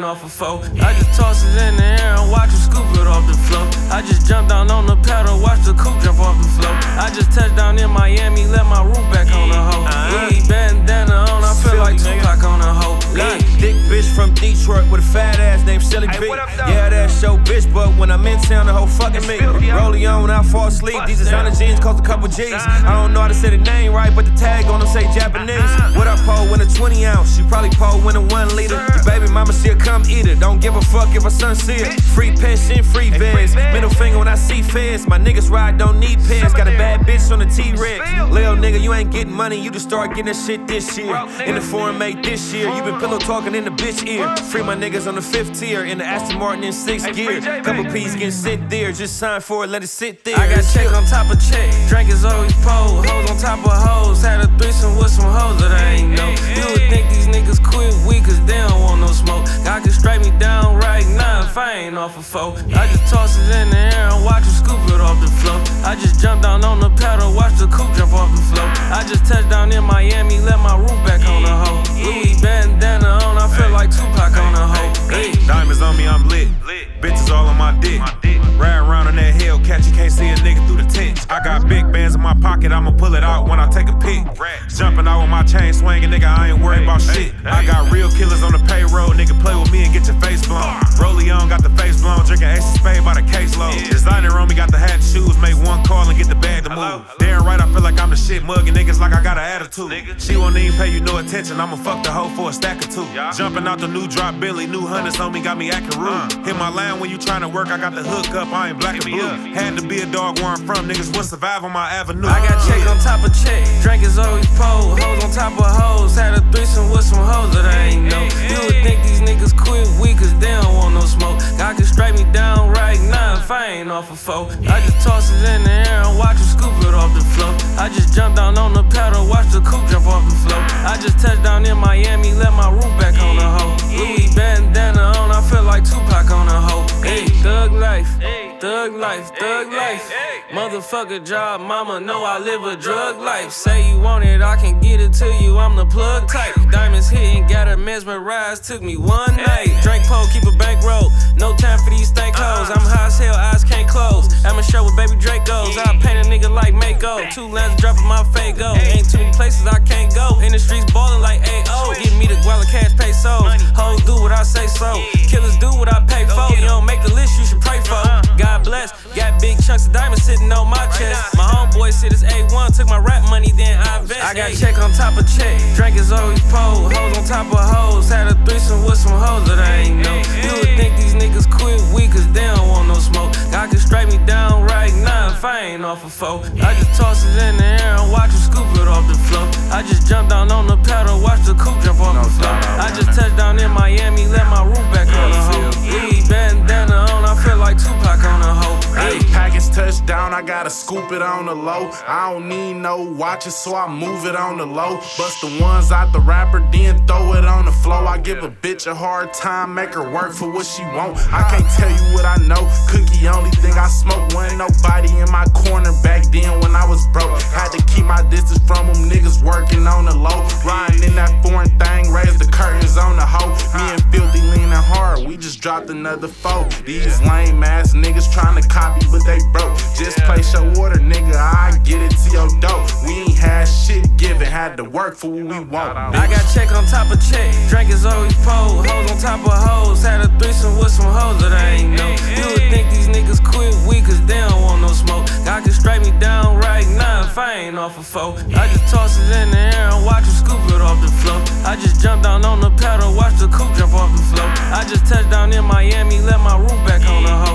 ain't off a foe. I just toss it in the air and watch it scoop it off the floor. I just jump down on the pedal, watch the coupe jump off the floor. I just touched down in Miami, let my roof back on the hoe. Louis bandana on, I feel like Tupac on the hoe. Thick bitch from Detroit with a fat ass named Shelly B. Yeah, that's your bitch, but when I'm in town, the hoe fucking me. Rollie on when I fall asleep. These designer jeans cost a couple G's. I don't know how to say the name right, but the tag on them say Japanese. What I pull when a 20 ounce? She probably pull when a 1 liter. Your baby mama, she'll come eat it. Don't give a fuck if her son see it. Free pension, free vans. Middle finger when I see feds. My niggas ride, don't need pants. Got a bad bitch on the T-Rex. Lil nigga, you ain't getting money, you just start getting that shit this year. In the foreign made this year. You been pillow talking in the bitch ear. Free my niggas on the 5th tier. In the Aston Martin in 6th gear. Couple P's getting sent there. Just sign for it, let it sit there. I got check on top of check. Drink is always pole. Hoes on top of hoes. Had a threesome with some hoes that I ain't know. You would think these niggas quit weak cause they don't want no smoke. God can strike me down right now if I ain't off a foe. I just toss it in the air and watch it scoop it off the floor. I just jump down on the pedal, watch the coupe jump off the floor. I just touched down in Miami, let my roof back on the hoe. Louis bandana on, I feel like Tupac on the hoe. Diamonds on me, I'm lit. Bitches all on my dick. Ride around on that Hellcat, you can't see a nigga through the tents. I got big bands in my pocket, I'ma pull it out when I take a pic. Jumping out with my chain swinging, nigga, I ain't worried about shit. I got real killers on the payroll, nigga, play with me and get your face blown. Rollie on, got the face blown, drinking Ace of Spade by the caseload. Designer on me, got the hat and shoes, make one call and get the bag to move. Damn right, I feel like I'm the shit, mugging niggas like I got an attitude. She won't even pay you no attention, I'ma fuck the hoe for a stack or two. Jumping out the new drop Billy, new hundreds on me, got me acting rude. Hit my line when you tryna work, I got the hook up, I ain't black or blue. Had to be a dog where I'm from, niggas would survive on my avenue. I got check on top of check, drink is always pole. Hoes on top of hoes, had a threesome with some hoes that I ain't know. You would think these niggas quit weak cause they don't want no smoke. God can strike me down right now if I ain't off a foe. I just toss it in the air and watch it scoop it off the floor. I just jump down on the pedal, watch the coupe jump off the floor. I just touched down in Miami, let my roof back on the hoe. Louis bandana on, I feel like Tupac on the hoe. Hey, thug life, thug life, thug life. Motherfucker job, mama know I live a drug life. Say you want it, I can get it to you, I'm the plug type. Diamonds hitting, got her mesmerized, took me one night. Drink pole, keep a bankroll, no time for these stank hoes. I'm high as hell, eyes can't close. I'ma show where baby Drake goes. I paint a nigga like Mako, 2 lands dropping my Fago. Ain't too many places I can't go, in the streets ballin' like A.O. Give me the guala cash pesos, hoes do what I say so. Killers do what I pay for, you don't make the list, you should pray for. God bless, got big chunks of diamonds sitting on my chest. My homeboy said it's A1, took my rap money, then I invest. I got check on top of check, drink is always pole. Hoes on top of hoes, had a threesome with some hoes that I ain't know. You would think these niggas quit weak cause they don't want no smoke. God can strike me down right now if I ain't off a foe. I just toss it in the air and watch it scoop it off the floor. I just jump down on the pedal, watch the coupe jump off the floor. I just touched down in Miami, let my roof back on the hoe. Louis bandana on, I feel like Tupac on the hoe. Hey, package touchdown, I gotta scoop it on the low. I don't need no watches, so I move it on the low. Bust the ones out the rapper, then throw it on the floor. I give a bitch a hard time, make her work for what she want. I can't tell you what I know, cookie only thing I smoke. Wasn't nobody in my corner back then when I was broke. Had to keep my distance from them niggas working on the low. Riding in that foreign thing, raise the curtains on the hoe. Me and Filthy leaning hard, we just dropped another 4. These lame ass niggas trying to copy, but they broke. Just place your order, nigga, I get it to your dough. We ain't had shit given, had to work for what we want. I got check on top of check, drink is always pole. Hoes on top of hoes, had a threesome with some hoes that I ain't know. You would think these niggas quit weak cause they don't want no smoke. God can strike me down right now if I ain't off a foe. I just toss it in the air and watch it scoop it off the floor. I just jump down on the pedal, watch the coupe jump off the floor. I just touched down in Miami, let my roof back on the hoe.